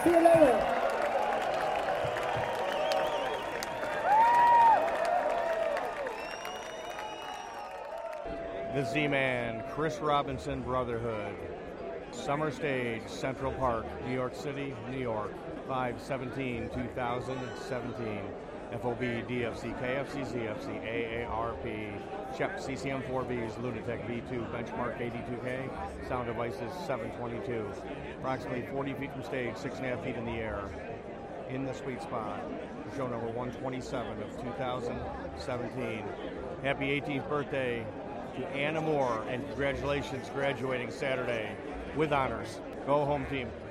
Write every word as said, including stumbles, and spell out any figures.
See you later. The Z-Man, Chris Robinson Brotherhood. Summer Stage, Central Park, New York City, New York, five seventeen twenty seventeen. F O B, D F C, K F C, Z F C, A A R P, Shep, C C M four Bs, Lunatic V two, Benchmark eighty-two K, Sound Devices seven twenty-two. Approximately forty feet from stage, six and a half feet in the air. In the sweet spot, show number one twenty-seven of two thousand seventeen. Happy eighteenth birthday to Anna Moore, and congratulations graduating Saturday with honors. Go home team.